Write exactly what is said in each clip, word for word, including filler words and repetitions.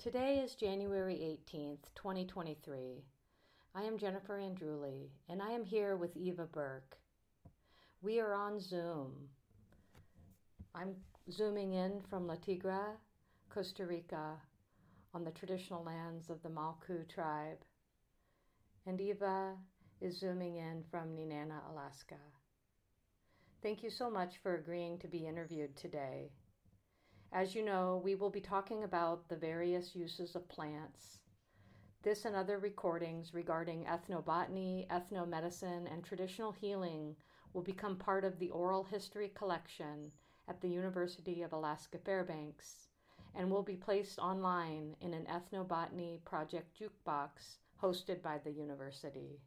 Today is January eighteenth, twenty twenty-three. I am Jennifer Andruli, and I am here with Eva Burke. We are on Zoom. I'm zooming in from La Tigra, Costa Rica, on the traditional lands of the Malku tribe. And Eva is zooming in from Nenana, Alaska. Thank you so much for agreeing to be interviewed today. As you know, we will be talking about the various uses of plants. This and other recordings regarding ethnobotany, ethnomedicine, and traditional healing will become part of the oral history collection at the University of Alaska Fairbanks and will be placed online in an ethnobotany project jukebox hosted by the university.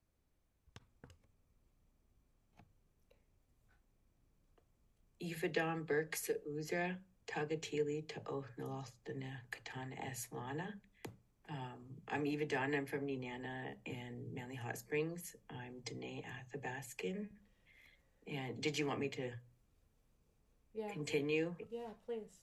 Ivadon Burke sa Uzra, Tagatili to Ohnalostana Katana Eslana. Um, I'm Eva Don. I'm from Nenana and Manly Hot Springs. I'm Danae Athabaskin. And did you want me to yeah. continue? Yeah, please.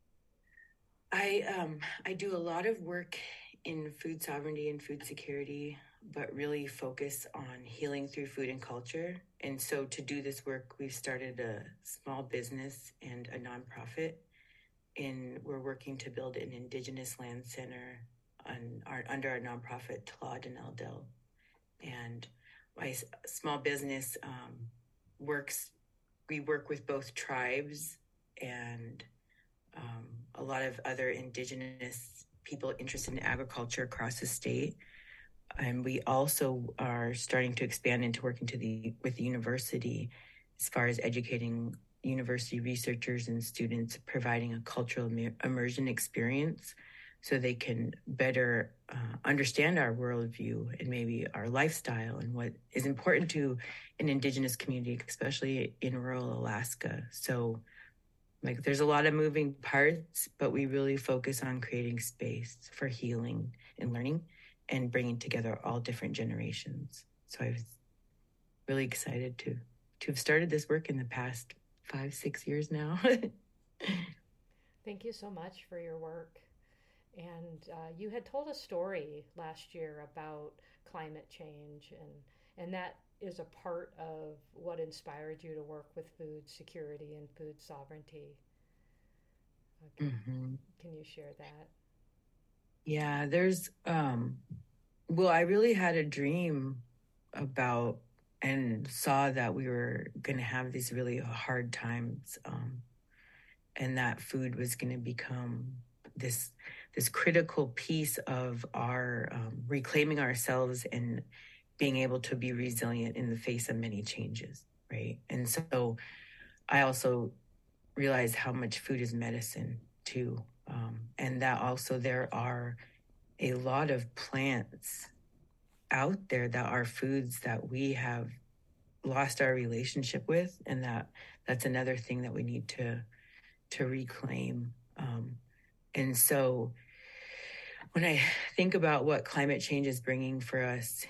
I um I do a lot of work in food sovereignty and food security, but really focus on healing through food and culture. And so to do this work, we've started a small business and a nonprofit. And we're working to build an Indigenous land center on our, under our nonprofit, Tlad and Eldel. And my s- small business um, works, we work with both tribes and um, a lot of other Indigenous people interested in agriculture across the state. And we also are starting to expand into working to the with the university as far as educating university researchers and students, providing a cultural immersion experience so they can better uh, understand our worldview and maybe our lifestyle and what is important to an Indigenous community, especially in rural Alaska. So like there's a lot of moving parts, but we really focus on creating space for healing and learning and bringing together all different generations. So I was really excited to to have started this work in the past five, six years now. Thank you so much for your work. And uh, you had told a story last year about climate change, and, and that is a part of what inspired you to work with food security and food sovereignty. Okay. Mm-hmm. Can you share that? Yeah, there's um well, I really had a dream about and saw that we were going to have these really hard times, um, and that food was going to become this this critical piece of our um, reclaiming ourselves and being able to be resilient in the face of many changes, right? And so I also realized how much food is medicine too, um, and that also there are a lot of plants out there that are foods that we have lost our relationship with, and that that's another thing that we need to to reclaim. Um, and so when I think about what climate change is bringing for us,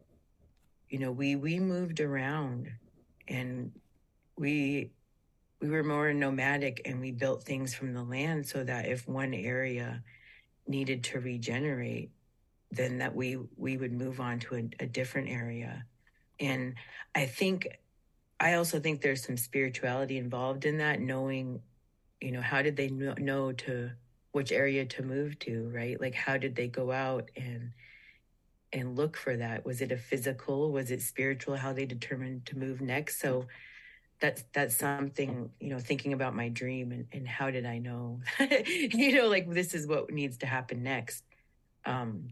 you know, we we moved around and we we were more nomadic, and we built things from the land so that if one area needed to regenerate, then that we we would move on to a, a different area. And I think I also think there's some spirituality involved in that, knowing, you know, how did they know, know to which area to move to, right? Like how did they go out and and look for that? Was it a physical? Was it spiritual? How they determined to move next? So that's that's something, you know, thinking about my dream and, and how did I know, you know, like this is what needs to happen next. Um,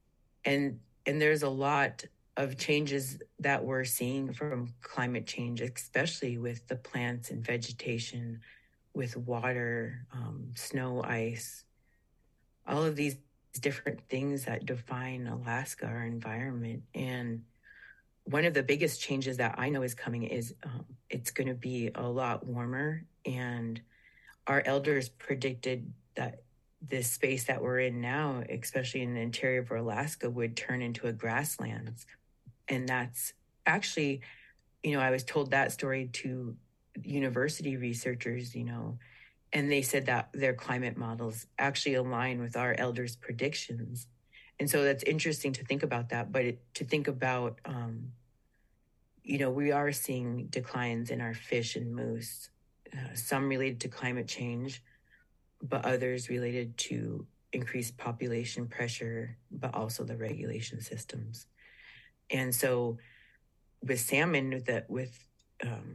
and and there's a lot of changes that we're seeing from climate change, especially with the plants and vegetation, with water, um, snow, ice, all of these different things that define Alaska, our environment. And one of the biggest changes that I know is coming is um, it's going to be a lot warmer. And our elders predicted that this space that we're in now, especially in the interior of Alaska, would turn into a grasslands. And that's actually, you know, I was told that story to university researchers, you know, And they said that their climate models actually align with our elders' predictions. And so that's interesting to think about that, but it, to think about, um, you know, we are seeing declines in our fish and moose, uh, some related to climate change, but others related to increased population pressure, but also the regulation systems. And so with salmon, with the, with um,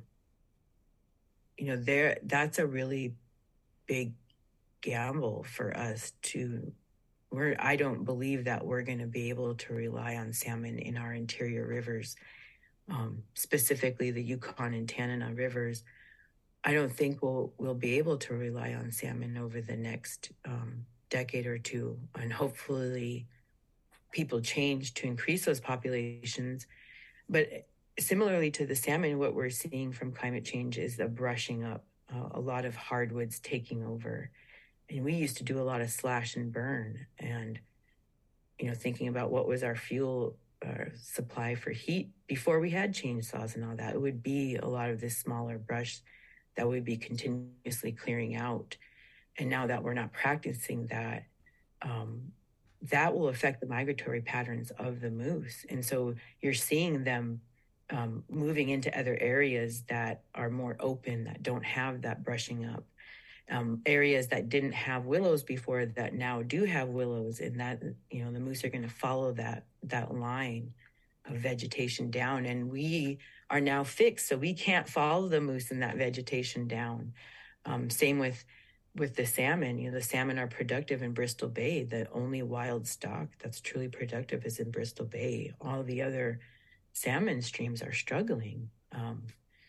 you know, there that's a really big gamble for us to. We're I don't believe that we're going to be able to rely on salmon in our interior rivers, um, specifically the Yukon and Tanana rivers. I don't think we'll we'll be able to rely on salmon over the next um, decade or two, and hopefully people change to increase those populations. But similarly to the salmon, what we're seeing from climate change is a brushing up, uh, a lot of hardwoods taking over. And we used to do a lot of slash and burn, and you know, thinking about what was our fuel uh, supply for heat before we had chainsaws and all that, it would be a lot of this smaller brush that we'd be continuously clearing out. And now that we're not practicing that, um, that will affect the migratory patterns of the moose. And so you're seeing them um, moving into other areas that are more open, that don't have that brushing up. Um, areas that didn't have willows before that now do have willows, and that, you know, the moose are going to follow that that line of vegetation down, and we are now fixed, so we can't follow the moose in that vegetation down. Um, same with with the salmon. You know, the salmon are productive in Bristol Bay. The only wild stock that's truly productive is in Bristol Bay. All the other salmon streams are struggling. Um,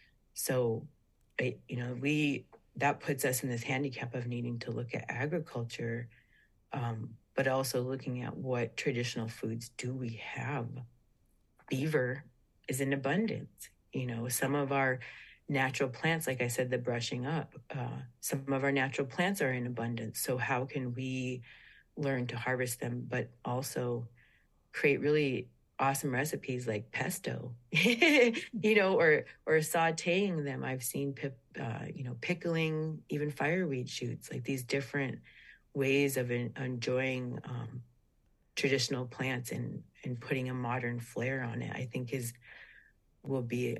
so, I, you know, we that puts us in this handicap of needing to look at agriculture, um, but also looking at what traditional foods do we have. Beaver is in abundance. You know, some of our natural plants, like I said, the brushing up, uh, some of our natural plants are in abundance. So how can we learn to harvest them, but also create really awesome recipes like pesto, you know, or or sautéing them. I've seen, uh, you know, pickling even fireweed shoots, like these different ways of in, enjoying um, traditional plants and and putting a modern flair on it. I think is will be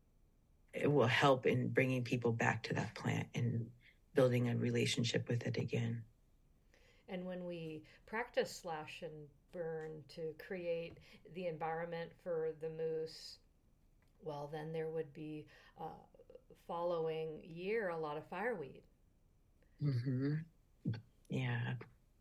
it will help in bringing people back to that plant and building a relationship with it again. And when we practice slash and burn to create the environment for the moose, well, then there would be uh, following year a lot of fireweed. Mm-hmm. Yeah.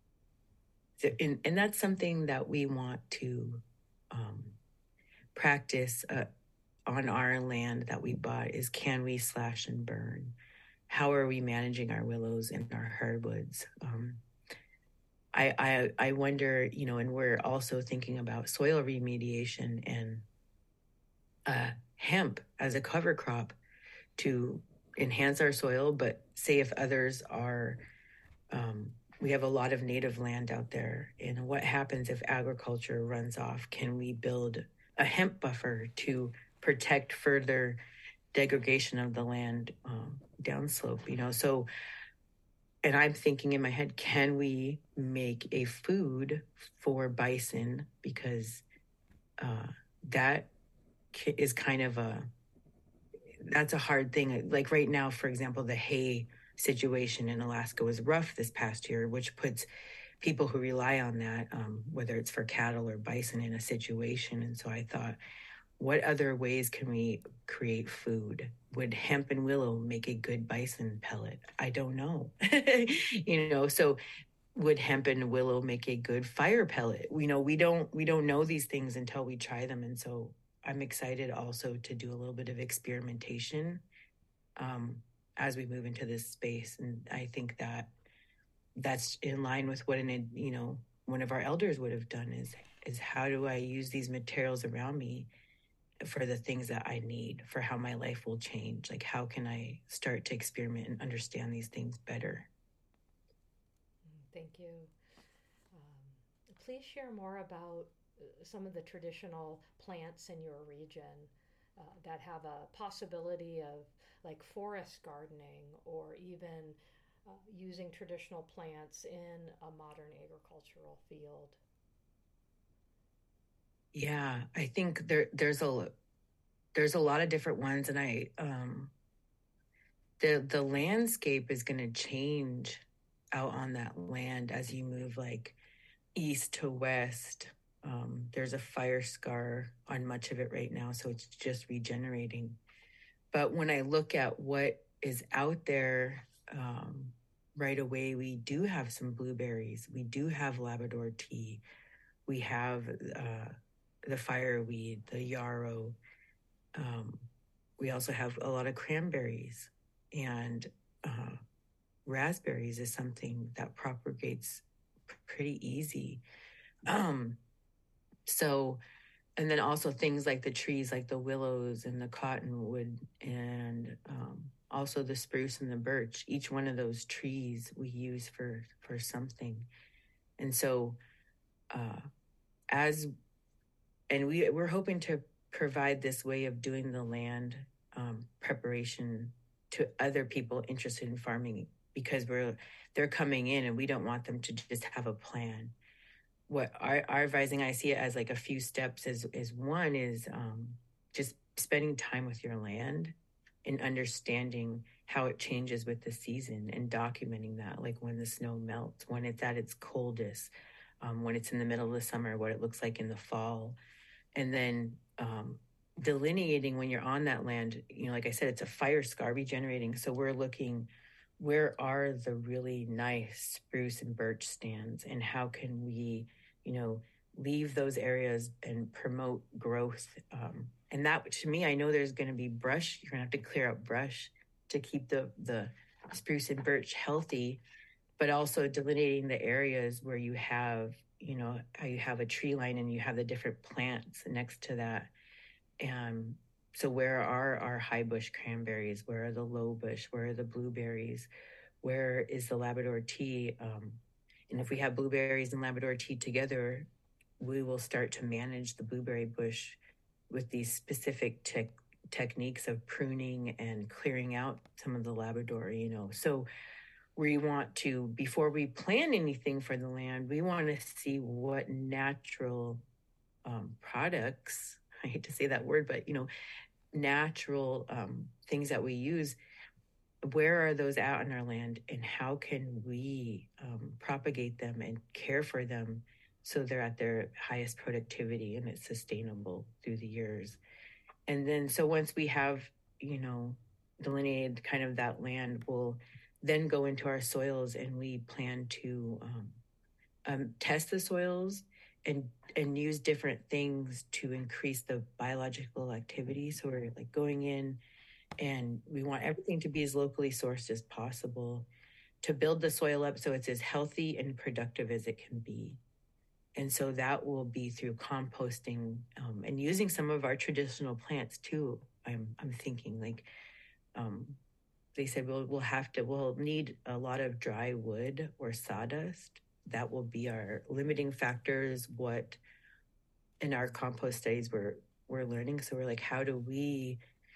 So, and, and that's something that we want to um, practice uh, on our land that we bought is, can we slash and burn? How are we managing our willows and our hardwoods? Um, I, I I wonder, you know, and we're also thinking about soil remediation and uh, hemp as a cover crop to enhance our soil. But say if others are, um, we have a lot of native land out there, and what happens if agriculture runs off? Can we build a hemp buffer to protect further degradation of the land um, downslope? You know, so. And I'm thinking in my head, can we make a food for bison? Because uh, that is kind of a, that's a hard thing. Like right now, for example, the hay situation in Alaska was rough this past year, which puts people who rely on that, um, whether it's for cattle or bison, in a situation. And so I thought, what other ways can we create food? Would hemp and willow make a good bison pellet? I don't know. You know, so would hemp and willow make a good fire pellet? You know, we don't we don't know these things until we try them. And so I'm excited also to do a little bit of experimentation um, as we move into this space. And I think that that's in line with what an, you know, one of our elders would have done is is how do I use these materials around me for the things that I need, for how my life will change? Like, how can I start to experiment and understand these things better? Thank you. Um, please share more about uh, some of the traditional plants in your region uh, that have a possibility of like forest gardening or even uh, using traditional plants in a modern agricultural field. Yeah, I think there there's a there's a lot of different ones, and I um the the landscape is going to change out on that land as you move like east to west. Um, there's a fire scar on much of it right now, so it's just regenerating. But when I look at what is out there, um, right away, we do have some blueberries. We do have Labrador tea. We have uh, the fireweed, the yarrow. Um, we also have a lot of cranberries, and uh, raspberries is something that propagates pretty easy. Um, so, and then also things like the trees, like the willows and the cottonwood, and um, also the spruce and the birch. Each one of those trees we use for for something, and so uh, as and we we're hoping to provide this way of doing the land um, preparation to other people interested in farming, because we're they're coming in and we don't want them to just have a plan. What our, our advising, I see it as like a few steps, is is one is um, just spending time with your land and understanding how it changes with the season and documenting that, like when the snow melts, when it's at its coldest, um, when it's in the middle of the summer, what it looks like in the fall. And then um, delineating when you're on that land, you know, like I said, it's a fire scar regenerating. So we're looking, where are the really nice spruce and birch stands, and how can we, you know, leave those areas and promote growth. Um, and that, to me, I know there's going to be brush. You're going to have to clear up brush to keep the the spruce and birch healthy, but also delineating the areas where you have, you know, how you have a tree line and you have the different plants next to that. And so where are our high bush cranberries? Where are the low bush? Where are the blueberries? Where is the Labrador tea? Um, and if we have blueberries and Labrador tea together, we will start to manage the blueberry bush with these specific te- techniques of pruning and clearing out some of the Labrador, you know. So we want to, before we plan anything for the land, we want to see what natural um, products, I hate to say that word, but, you know, natural um, things that we use, where are those out on our land, and how can we um, propagate them and care for them so they're at their highest productivity and it's sustainable through the years. And then, so once we have, you know, delineated kind of that land, we'll then go into our soils, and we plan to um, um, test the soils and and use different things to increase the biological activity. So we're like going in, and we want everything to be as locally sourced as possible to build the soil up so it's as healthy and productive as it can be. And so that will be through composting um, and using some of our traditional plants too. I'm I'm thinking like um, they said we'll we'll have to we'll need a lot of dry wood or sawdust. That will be our limiting factors. What in our compost studies we're we're learning. So we're like, how do we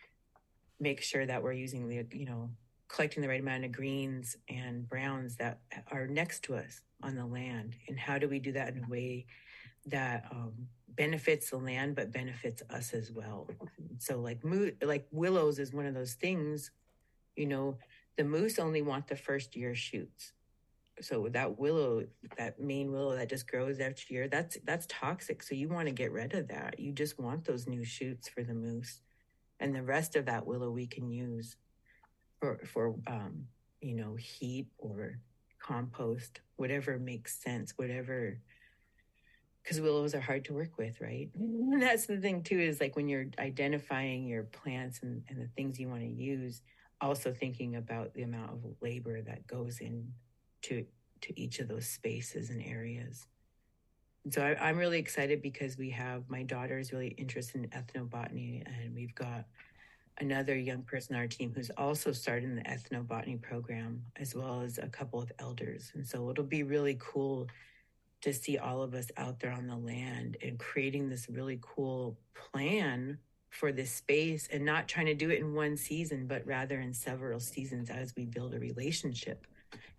make sure that we're using the, you know, collecting the right amount of greens and browns that are next to us on the land, and how do we do that in a way that um, benefits the land but benefits us as well. So like mo- like willows is one of those things, you know, the moose only want the first year shoots. So that willow, that main willow that just grows each year, that's that's toxic. So you want to get rid of that. You just want those new shoots for the moose, and the rest of that willow we can use for for um, you know, heat or compost, whatever makes sense, whatever, because willows are hard to work with, right? And that's the thing too, is like when you're identifying your plants and, and the things you want to use, also thinking about the amount of labor that goes in to to each of those spaces and areas. And so I, I'm really excited because we have, my daughter is really interested in ethnobotany, and we've got another young person on our team who's also starting the ethnobotany program, as well as a couple of elders. And so it'll be really cool to see all of us out there on the land and creating this really cool plan for this space, and not trying to do it in one season, but rather in several seasons as we build a relationship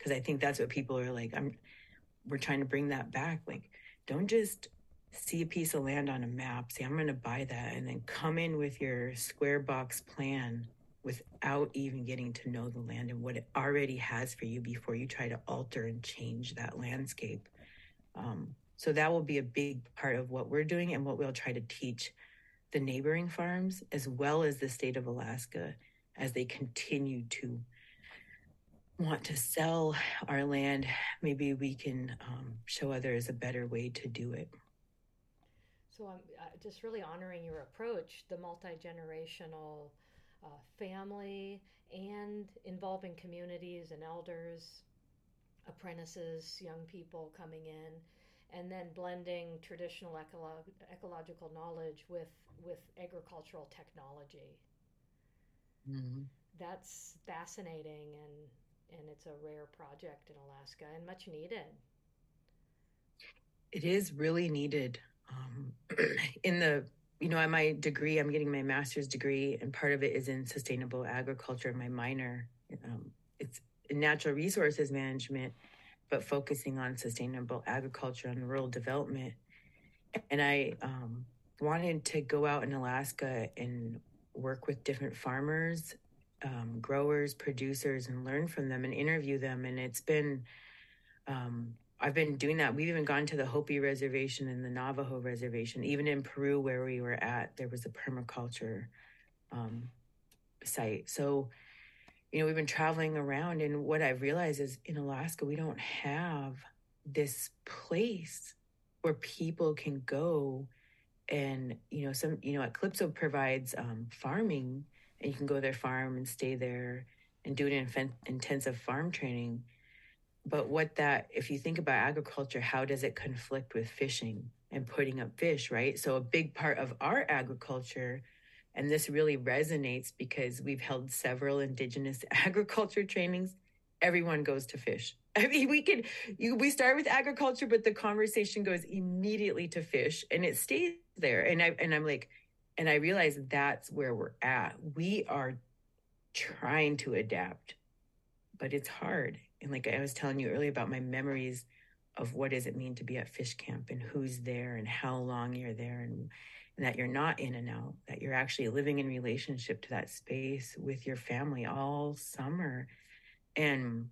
because I think that's what people are like. I'm we're trying to bring that back. Like, don't just see a piece of land on a map, say, I'm going to buy that, and then come in with your square box plan without even getting to know the land and what it already has for you before you try to alter and change that landscape. Um, so that will be a big part of what we're doing and what we'll try to teach the neighboring farms as well as the state of Alaska as they continue to want to sell our land. Maybe we can um, show others a better way to do it. So I'm uh, just really honoring your approach, the multi-generational uh, family and involving communities and elders, apprentices, young people coming in, and then blending traditional ecolo- ecological knowledge with, with agricultural technology. Mm-hmm. That's fascinating, and, and it's a rare project in Alaska and much needed. It is really needed. Um, in the, you know, at my degree, I'm getting my master's degree, and part of it is in sustainable agriculture, my minor. Um, it's in natural resources management, but focusing on sustainable agriculture and rural development. And I um, wanted to go out in Alaska and work with different farmers, um, growers, producers, and learn from them and interview them. And it's been, um, I've been doing that. We've even gone to the Hopi Reservation and the Navajo Reservation. Even in Peru, where we were at, there was a permaculture um, site. So, you know, we've been traveling around, and what I've realized is in Alaska, we don't have this place where people can go and, you know, some, you know, Calypso provides um, farming, and you can go to their farm and stay there and do an inf- intensive farm training. But what that, if you think about agriculture, how does it conflict with fishing and putting up fish, right? So a big part of our agriculture, and this really resonates because we've held several indigenous agriculture trainings, everyone goes to fish. I mean, we could, you, we start with agriculture, but the conversation goes immediately to fish, and it stays there. And I, and I'm like, and I realize that's where we're at. We are trying to adapt, but it's hard. And like I was telling you earlier about my memories of what does it mean to be at fish camp and who's there and how long you're there, and, and that you're not in and out, that you're actually living in relationship to that space with your family all summer. And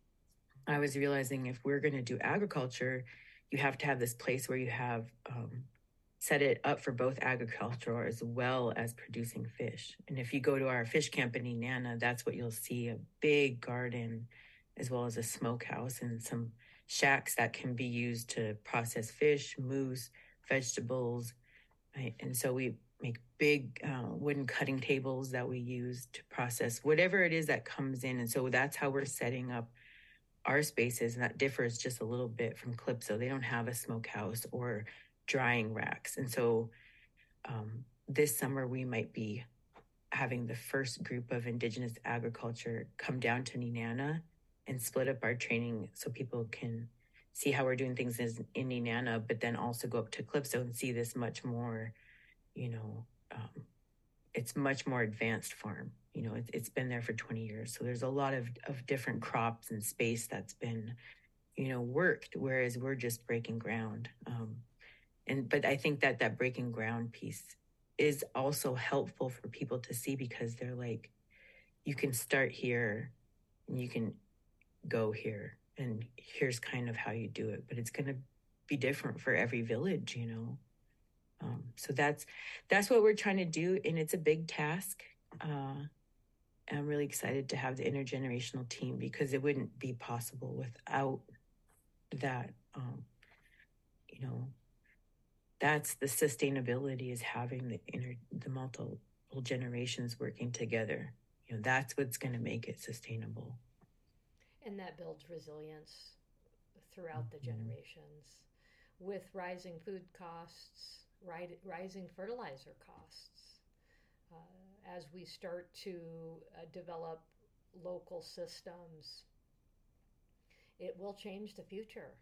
I was realizing if we're going to do agriculture, you have to have this place where you have um, set it up for both agriculture as well as producing fish. And if you go to our fish camp in Nenana, that's what you'll see, a big garden as well as a smokehouse and some shacks that can be used to process fish, moose, vegetables. Right? And so we make big uh, wooden cutting tables that we use to process whatever it is that comes in. And so that's how we're setting up our spaces, and that differs just a little bit from Calypso. They don't have a smokehouse or drying racks. And so um, this summer we might be having the first group of Indigenous agriculture come down to Nenana and split up our training so people can see how we're doing things in Nenana, but then also go up to Calypso and see this much more, you know, um, it's much more advanced farm. You know, it, it's been there for twenty years. So there's a lot of, of different crops and space that's been, you know, worked, whereas we're just breaking ground. Um, and, but I think that that breaking ground piece is also helpful for people to see, because they're like, you can start here and you can go here, and here's kind of how you do it, but it's going to be different for every village, you know? Um, so that's, that's what we're trying to do. And it's a big task. Uh, and I'm really excited to have the intergenerational team, because it wouldn't be possible without that. Um, you know, that's the sustainability, is having the inner, the multiple generations working together. You know, that's what's going to make it sustainable. And that builds resilience throughout the Mm-hmm. generations. With rising food costs, rising fertilizer costs, uh, as we start to uh, develop local systems, it will change the future.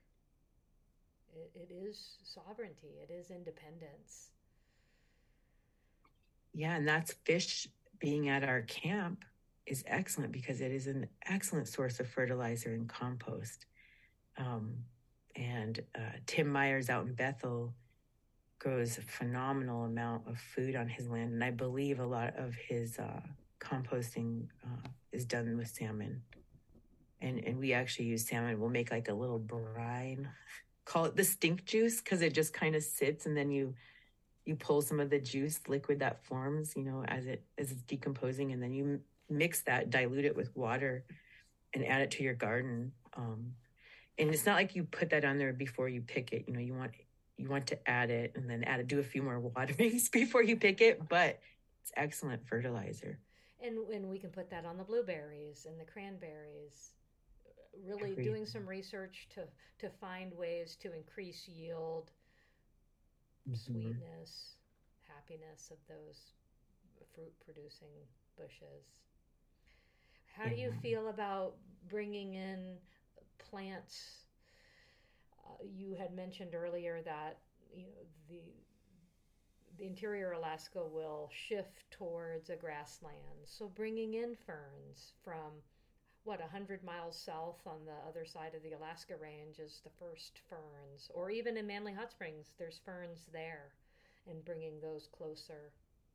It, it is sovereignty, it is independence. Yeah, and that's fish being at our camp is excellent because it is an excellent source of fertilizer and compost. Um, and uh, Tim Myers out in Bethel grows a phenomenal amount of food on his land. And I believe a lot of his uh, composting uh, is done with salmon. And, and we actually use salmon. We'll make like a little brine, call it the stink juice, because it just kind of sits, and then you you pull some of the juice liquid that forms, you know, as it as it's decomposing, and then you mix that, dilute it with water, and add it to your garden. Um, and it's not like you put that on there before you pick it. You know, you want you want to add it and then add it, do a few more waterings before you pick it, but it's excellent fertilizer. And and we can put that on the blueberries and the cranberries. Really Every, doing some research to to find ways to increase yield, mm-hmm. sweetness, happiness of those fruit producing bushes. How yeah. do you feel about bringing in plants? Uh, you had mentioned earlier that you know the the interior Alaska will shift towards a grassland, so bringing in ferns from what, one hundred miles south on the other side of the Alaska Range is the first ferns, or even in Manly Hot Springs, there's ferns there, and bringing those closer.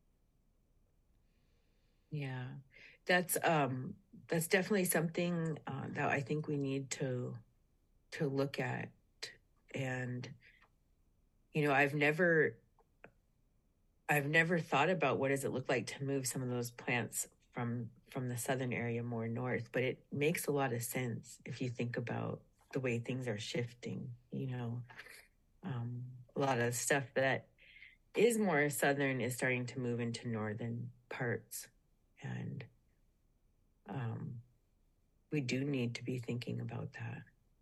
Yeah, that's um, that's definitely something uh, that I think we need to to look at. And you know, I've never I've never thought about what does it look like to move some of those plants from from the southern area more north, but it makes a lot of sense if you think about the way things are shifting. You know, um, a lot of stuff that is more southern is starting to move into northern parts, and um, we do need to be thinking about that.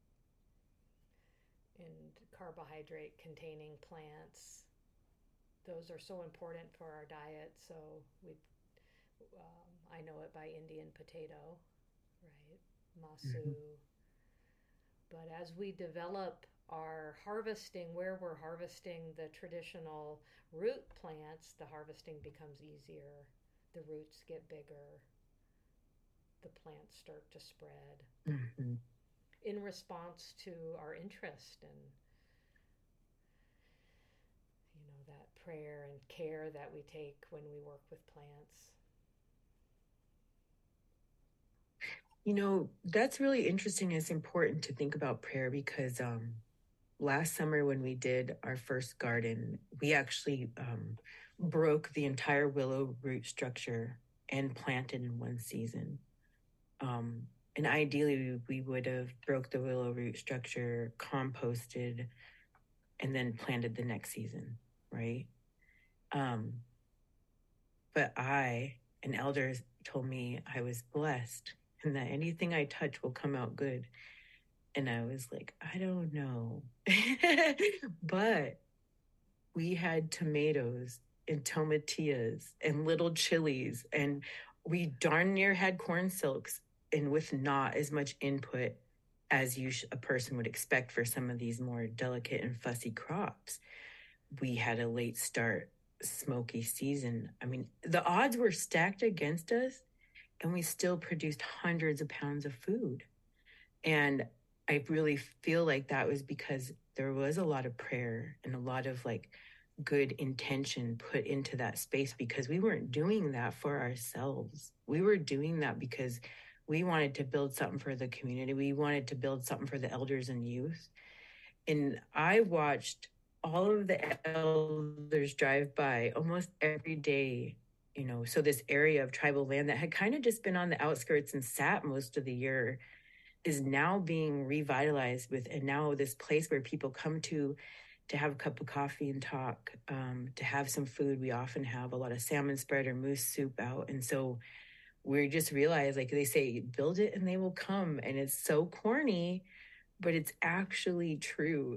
And carbohydrate containing plants, those are so important for our diet. So we um, I know it by Indian potato, right? Masu. Mm-hmm. But as we develop our harvesting, where we're harvesting the traditional root plants, the harvesting becomes easier. The roots get bigger. The plants start to spread mm-hmm. in response to our interest and you know that prayer and care that we take when we work with plants. You know, that's really interesting. It's important to think about prayer because um, last summer when we did our first garden, we actually um, broke the entire willow root structure and planted in one season. Um, and ideally, we would have broke the willow root structure, composted, and then planted the next season, right? Um, but I, an elder told me I was blessed and that anything I touch will come out good. And I was like, I don't know. But we had tomatoes and tomatillas and little chilies, and we darn near had corn silks, and with not as much input as you sh- a person would expect for some of these more delicate and fussy crops. We had a late start smoky season. I mean, the odds were stacked against us, and we still produced hundreds of pounds of food. And I really feel like that was because there was a lot of prayer and a lot of like good intention put into that space, because we weren't doing that for ourselves. We were doing that because we wanted to build something for the community. We wanted to build something for the elders and youth. And I watched all of the elders drive by almost every day, you know, so this area of tribal land that had kind of just been on the outskirts and sat most of the year is now being revitalized with, and now this place where people come to to have a cup of coffee and talk, um, to have some food. We often have a lot of salmon spread or moose soup out. And so we just realized, like they say, build it and they will come. And it's so corny, but it's actually true.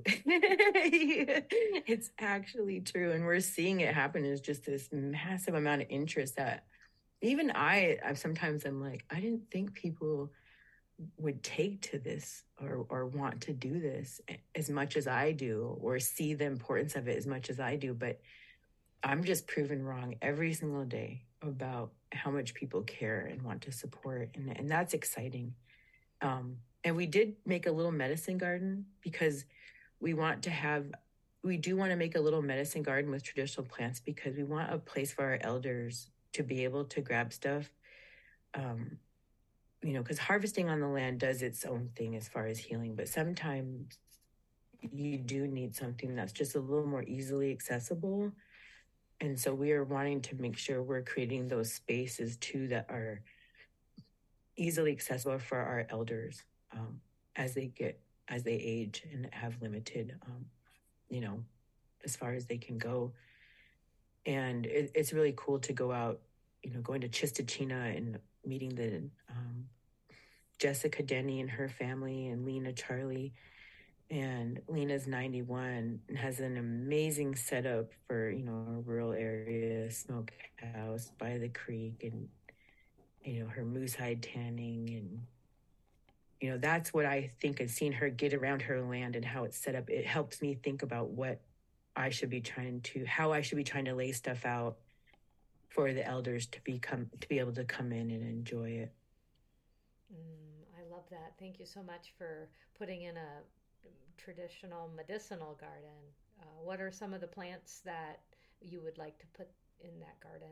It's actually true. And we're seeing it happen. Is just this massive amount of interest that even I, I sometimes I'm like, I didn't think people would take to this or or want to do this as much as I do, or see the importance of it as much as I do. But I'm just proven wrong every single day about how much people care and want to support. And, and that's exciting. Um, and we did make a little medicine garden because we want to have, we do want to make a little medicine garden with traditional plants because we want a place for our elders to be able to grab stuff. Um, you know, because harvesting on the land does its own thing as far as healing, but sometimes you do need something that's just a little more easily accessible. And so we are wanting to make sure we're creating those spaces too that are easily accessible for our elders um, as they get as they age and have limited, um, you know, as far as they can go. And it, it's really cool to go out, you know, going to Chistachina and meeting the um, Jessica Denny and her family and Lena Charlie. And Lena's ninety-one and has an amazing setup for, you know, a rural area smokehouse by the creek and, you know, her moose hide tanning. And, you know, that's what I think of seeing her get around her land and how it's set up. It helps me think about what I should be trying to, how I should be trying to lay stuff out for the elders to become, to be able to come in and enjoy it. Mm, I love that. Thank you so much for putting in a traditional medicinal garden. Uh, what are some of the plants that you would like to put in that garden?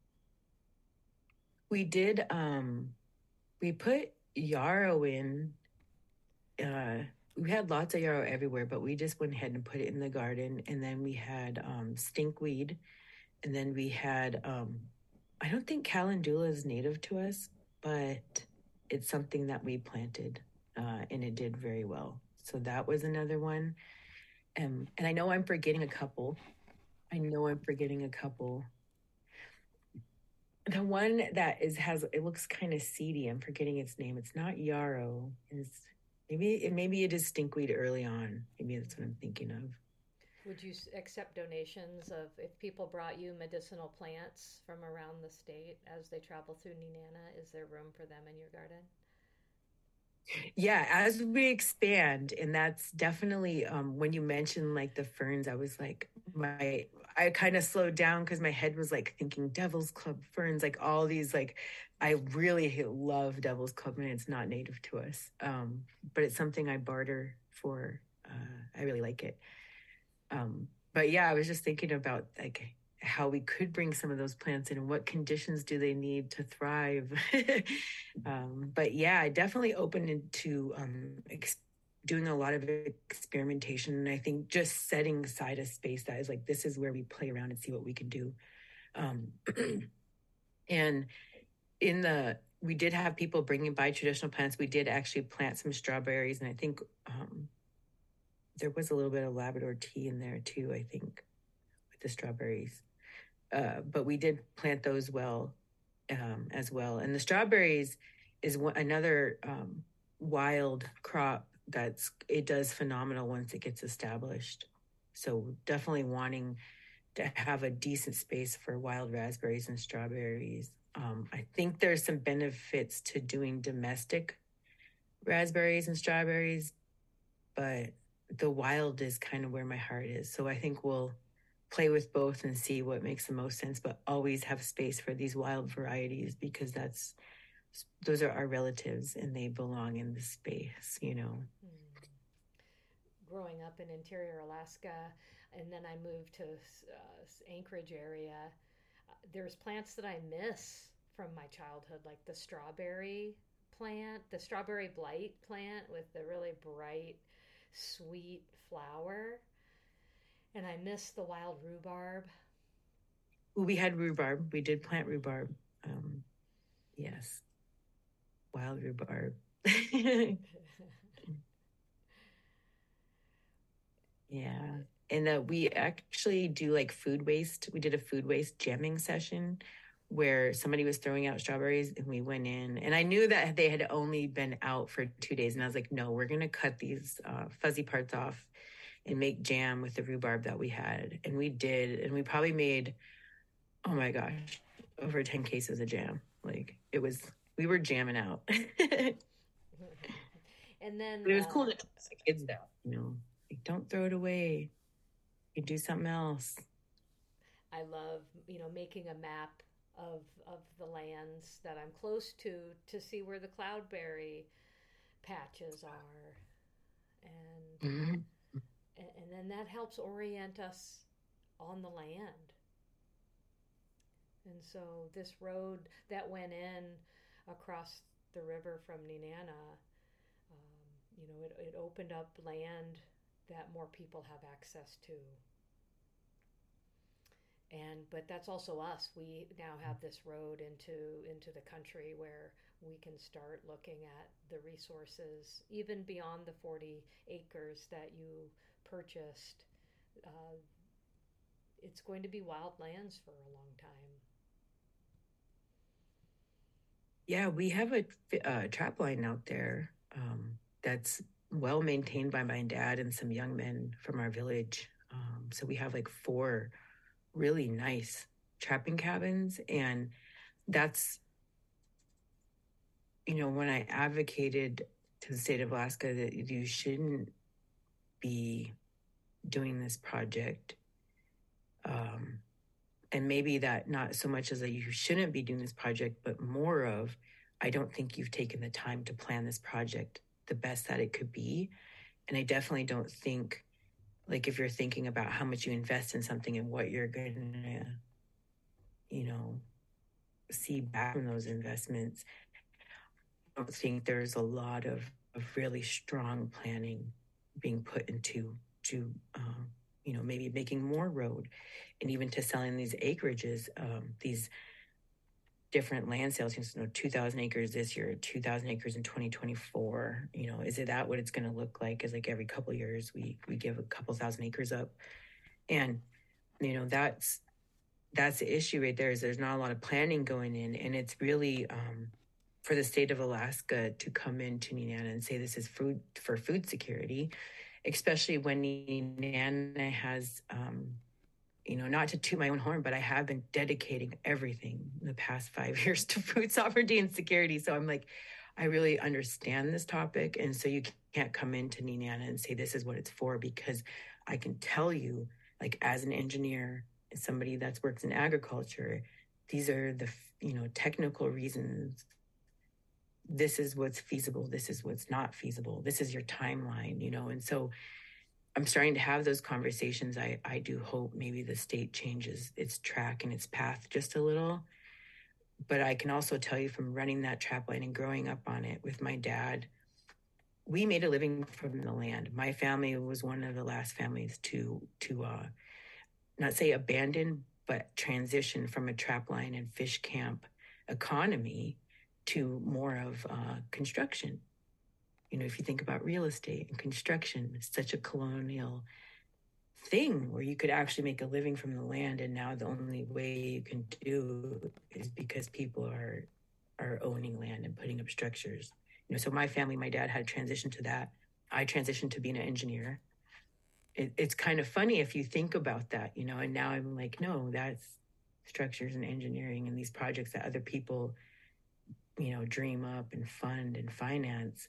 We did, um, we put yarrow in. Uh, we had lots of yarrow everywhere, but we just went ahead and put it in the garden. And then we had um, stinkweed. And then we had, um, I don't think calendula is native to us, but it's something that we planted uh, and it did very well. So that was another one. Um, and I know I'm forgetting a couple. I know I'm forgetting a couple. The one that is has it looks kind of seedy. I'm forgetting its name. It's not yarrow. It's maybe it maybe it is stinkweed early on. Maybe that's what I'm thinking of. Would you accept donations of if people brought you medicinal plants from around the state as they travel through Nenana? Is there room for them in your garden? Yeah, as we expand, and that's definitely um, when you mentioned like the ferns, I was like, my I kind of slowed down because my head was like thinking Devil's Club ferns, like all these like I really love Devil's Club, and it's not native to us, um, but it's something I barter for. Uh, I really like it. Um, but yeah, I was just thinking about like how we could bring some of those plants in and what conditions do they need to thrive. um, but yeah, I definitely open into um, ex- doing a lot of experimentation. And I think just setting aside a space that is like, this is where we play around and see what we can do. Um, and in the, we did have people bringing by traditional plants. We did actually plant some strawberries. And I think um, there was a little bit of Labrador tea in there too, I think, with the strawberries. Uh, but we did plant those well um, as well. And the strawberries is one, another um, wild crop that's it does phenomenal once it gets established. So definitely wanting to have a decent space for wild raspberries and strawberries. Um, I think there's some benefits to doing domestic raspberries and strawberries, but the wild is kind of where my heart is. So I think we'll play with both and see what makes the most sense, but always have space for these wild varieties because that's those are our relatives and they belong in the space, you know. Hmm. Growing up in interior Alaska, and then I moved to uh, Anchorage area, uh, there's plants that I miss from my childhood, like the strawberry plant, the strawberry blight plant with the really bright, sweet flower. And I miss the wild rhubarb. We had rhubarb. We did plant rhubarb. Um, yes, wild rhubarb. Yeah. And uh, we actually do like food waste. We did a food waste jamming session where somebody was throwing out strawberries and we went in. And I knew that they had only been out for two days. And I was like, no, we're going to cut these uh, fuzzy parts off and make jam with the rhubarb that we had. And we did. And we probably made, oh my gosh, over ten cases of jam. Like it was, we were jamming out. But And then it was cool uh, to teach the kids that, you know, like don't throw it away. You do something else. I love, you know, making a map of of the lands that I'm close to to see where the cloudberry patches are, and Mhm. and then that helps orient us on the land. And so this road that went in across the river from Nenana, um, you know, it, it opened up land that more people have access to. And but that's also us. We now have this road into into the country where we can start looking at the resources even beyond the forty acres that you purchased. Uh, it's going to be wild lands for a long time. Yeah, we have a, a trap line out there um, that's well maintained by my dad and some young men from our village. Um, so we have like four really nice trapping cabins. And that's, you know, when I advocated to the state of Alaska that you shouldn't be doing this project, um, and maybe that not so much as that you shouldn't be doing this project, but more of, I don't think you've taken the time to plan this project the best that it could be. And I definitely don't think, like, if you're thinking about how much you invest in something and what you're going to, you know, see back from those investments, I don't think there's a lot of, of really strong planning being put into to um, you know, maybe making more road, and even to selling these acreages, um, these different land sales. You know, two thousand acres this year, two thousand acres in twenty twenty-four. You know, is it that what it's going to look like? Is like every couple of years we we give a couple thousand acres up, and you know that's that's the issue right there. Is there's not a lot of planning going in, and it's really um, for the state of Alaska to come into Nenana and say this is food for food security, especially when Nenana has, um, you know, not to toot my own horn, but I have been dedicating everything in the past five years to food sovereignty and security. So I'm like, I really understand this topic. And so you can't come into Nenana and say this is what it's for, because I can tell you, like, as an engineer and somebody that's works in agriculture, these are the, you know, technical reasons. This is what's feasible. This is what's not feasible. This is your timeline, you know? And so I'm starting to have those conversations. I, I do hope maybe the state changes its track and its path just a little. But I can also tell you from running that trap line and growing up on it with my dad, we made a living from the land. My family was one of the last families to to uh, not say abandon, but transition from a trap line and fish camp economy to more of uh, construction. You know, if you think about real estate and construction, it's such a colonial thing where you could actually make a living from the land, and now the only way you can do is because people are are owning land and putting up structures. You know, so my family, my dad had transitioned to that. I transitioned to being an engineer. It, it's kind of funny if you think about that, you know, and now I'm like, no, that's structures and engineering and these projects that other people, you know, dream up and fund and finance.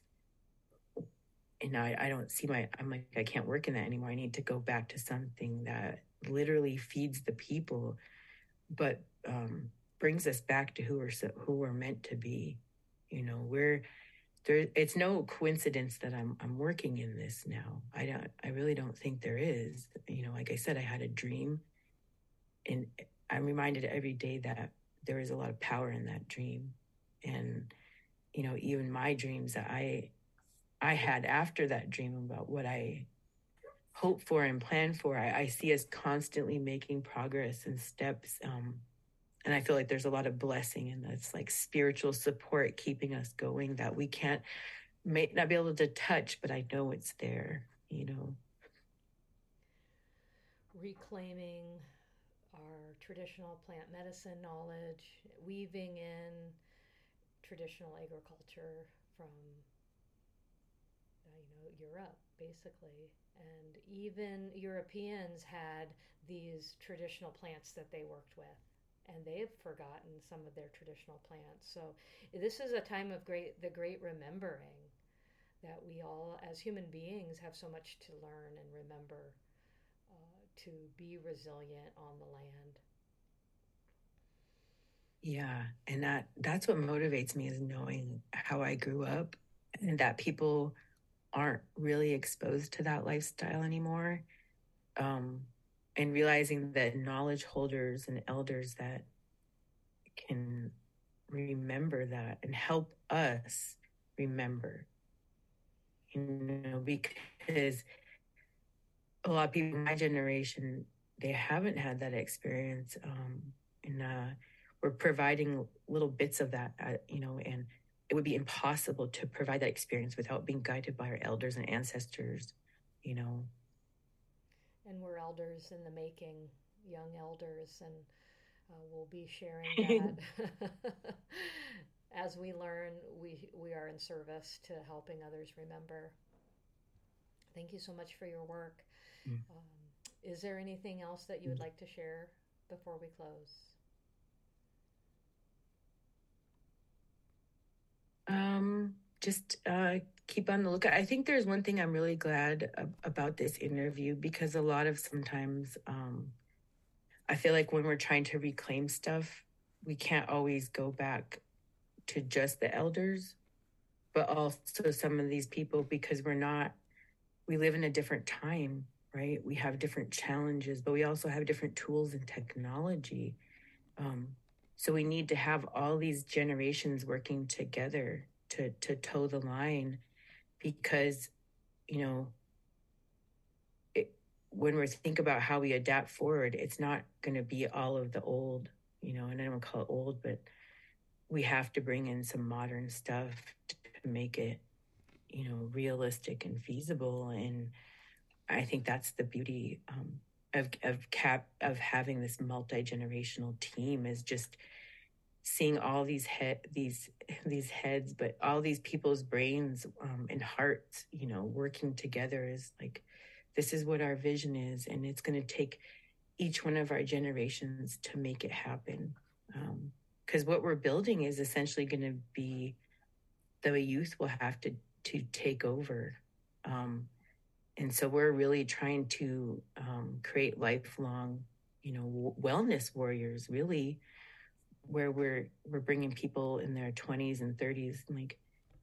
And now I, I don't see my, I'm like, I can't work in that anymore. I need to go back to something that literally feeds the people, but um, brings us back to who we're, who we're meant to be. You know, we're there. It's no coincidence that I'm, I'm working in this now. I don't, I really don't think there is. You know, like I said, I had a dream, and I'm reminded every day that there is a lot of power in that dream. And, you know, even my dreams that I, I had after that dream about what I hope for and plan for, I, I see us constantly making progress and steps. Um, and I feel like there's a lot of blessing in this, like spiritual support keeping us going that we can't, may not be able to touch, but I know it's there, you know. Reclaiming our traditional plant medicine knowledge, weaving in traditional agriculture from uh, you know, Europe, basically. And even Europeans had these traditional plants that they worked with, and they've forgotten some of their traditional plants. So this is a time of great, the great remembering, that we all, as human beings, have so much to learn and remember, uh, to be resilient on the land. Yeah, and that that's what motivates me is knowing how I grew up and that people aren't really exposed to that lifestyle anymore. Um, and realizing that knowledge holders and elders that can remember that and help us remember, you know, because a lot of people in my generation, they haven't had that experience. Um, and uh, we're providing little bits of that, uh, you know, and it would be impossible to provide that experience without being guided by our elders and ancestors, you know. And we're elders in the making, young elders, and uh, we'll be sharing that. As we learn, we, we are in service to helping others remember. Thank you so much for your work. Um, is there anything else that you would like to share before we close? Um, just uh, keep on the lookout. I think there's one thing I'm really glad ab- about this interview because a lot of sometimes um, I feel like when we're trying to reclaim stuff, we can't always go back to just the elders, but also some of these people because we're not, we live in a different time, right? We have different challenges, but we also have different tools and technology. Um, so we need to have all these generations working together to to toe the line because, you know, it, when we think about how we adapt forward, it's not going to be all of the old, you know, and I don't call it old, but we have to bring in some modern stuff to make it, you know, realistic and feasible. And I think that's the beauty um, of of cap of having this multi generational team is just seeing all these head these these heads, but all these people's brains um, and hearts, you know, working together is like this is what our vision is, and it's going to take each one of our generations to make it happen. Because um, what we're building is essentially going to be the youth will have to to take over. Um, and so we're really trying to um, create lifelong, you know, wellness warriors, really, where we're we're bringing people in their twenties and thirties, like,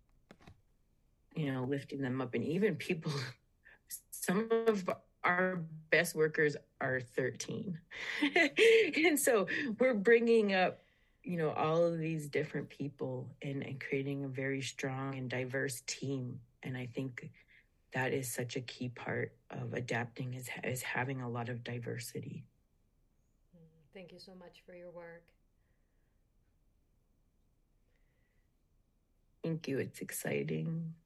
you know, lifting them up, and even people. Some of our best workers are thirteen, and so we're bringing up, you know, all of these different people and, and creating a very strong and diverse team. And I think that is such a key part of adapting is, is having a lot of diversity. Thank you so much for your work. Thank you. It's exciting.